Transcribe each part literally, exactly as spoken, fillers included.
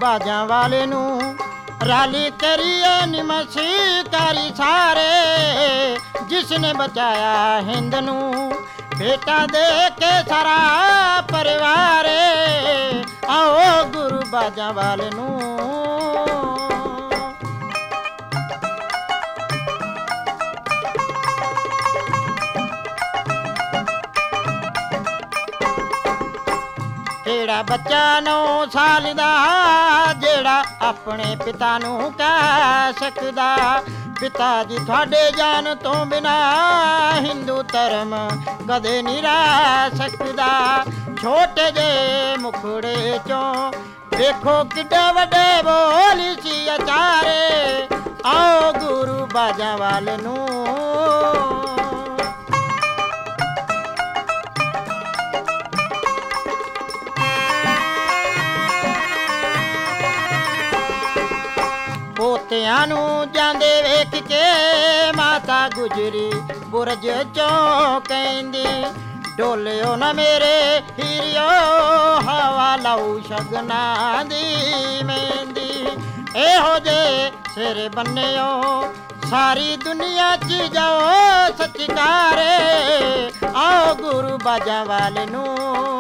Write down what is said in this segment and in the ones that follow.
ਬਾਜਾਂ ਵਾਲੇ ਨੂੰ ਰਾਲੀ ਕਰੀਏ ਨਮਸਕਾਰੀ ਸਾਰੇ, ਜਿਸ ਨੇ ਬਚਾਇਆ ਹਿੰਦ ਨੂੰ ਬੇਟਾ ਦੇ ਕੇ ਸਾਰਾ ਪਰਿਵਾਰ। ਆਓ ਗੁਰੂ ਬਾਜਾਂ ਵਾਲੇ ਨੂੰ। ਕਿਹੜਾ ਬੱਚਾ ਨੌ ਸਾਲ ਦਾ ਜਿਹੜਾ ਆਪਣੇ ਪਿਤਾ ਨੂੰ ਕਹਿ ਸਕਦਾ, ਪਿਤਾ ਜੀ ਤੁਹਾਡੇ ਜਾਨ ਤੋਂ ਬਿਨਾ ਹਿੰਦੂ ਧਰਮ ਕਦੇ ਨਹੀਂ ਰਹਿ ਸਕਦਾ। ਛੋਟੇ ਜਿਹੇ ਮੁਖੜੇ ਚੋਂ ਵੇਖੋ ਕਿੱਡੇ ਵੱਡੇ ਬੋਲ ਸੀ ਅਚਾਰੇ, ਆਓ ਗੁਰੂ ਬਾਜਾਂ ਵਾਲੇ ਨੂੰ। ਪੋਤਿਆਂ ਨੂੰ ਜਾਂਦੇ ਵੇਖ ਕੇ ਮਾਤਾ ਗੁਜਰੀ ਬੁਰਜ ਚੋਂ ਕਹਿੰਦੀ, ਡੋਲਿਓ ਨਾ ਮੇਰੇ ਹੀਰਿਓ ਹਵਾ ਲਾਊ ਸ਼ਗਨਾਂ ਦੀ ਮਹਿੰਦੀ। ਇਹੋ ਜੇ ਸਿਰ ਬੰਨਿਓ ਸਾਰੀ ਦੁਨੀਆ 'ਚ ਜਾਓ ਸਤਿਕਾਰੇ, ਆਓ ਗੁਰੂ ਬਾਜਾਂ ਵਾਲੇ ਨੂੰ।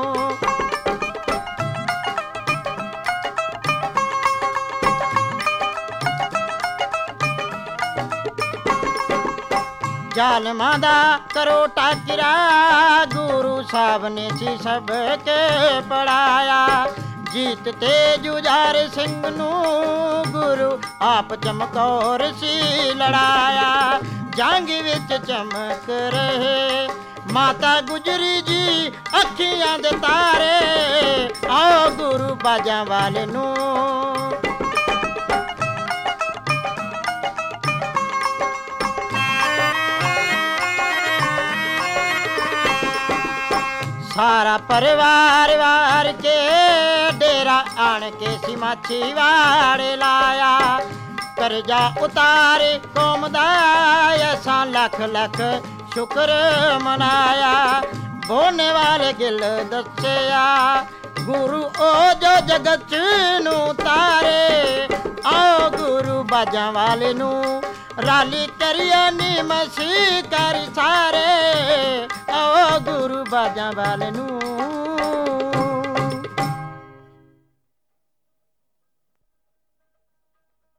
ਜ਼ਾਲਮਾਂ ਦਾ ਕਰੋ ਟਾਕਰਾ ਗੁਰੂ ਸਾਹਿਬ ਨੇ ਸੀ ਸਭ ਕੇ ਪੜਾਇਆ, ਜੀਤ ਤੇ ਜੁਝਾਰ ਸਿੰਘ ਨੂੰ ਗੁਰੂ ਆਪ ਚਮਕੌਰ ਸੀ ਲੜਾਇਆ। ਜੰਗ ਵਿੱਚ ਚਮਕ ਰਹੇ ਮਾਤਾ ਗੁਜਰੀ ਜੀ ਅੱਖੀਆਂ ਦੇ ਤਾਰੇ, ਆਓ ਗੁਰੂ ਬਾਜਾਂ ਵਾਲੇ ਨੂੰ। ਸਾਰਾ ਪਰਿਵਾਰ ਵਾਰ ਕੇ ਡੇਰਾ ਆਣ ਕੇ ਸੀ ਮਾਛੀ ਵਾੜੇ ਲਾਇਆ, ਕਰਜ਼ਾ ਉਤਾਰੇ ਕੌਮ ਦਾ ਅਸਾਂ ਲੱਖ ਲੱਖ ਸ਼ੁਕਰ ਮਨਾਇਆ। ਬੋਨੇ ਵਾਲੇ ਗਿਲ ਦੱਸਿਆ ਗੁਰੂ ਉਹ ਜੋ ਜਗਤ ਨੂੰ ਤਾਰੇ, ਆਓ ਗੁਰੂ ਬਾਜਾਂ ਵਾਲੇ ਨੂੰ। ਰਾਲੀ ਕਰੀਏ ਨਮਸਕਾਰੀ ਸਾਰੇ, ਆਓ ਗੁਰੂ ਬਾਜਾਂ ਵਾਲੇ ਨੂੰ।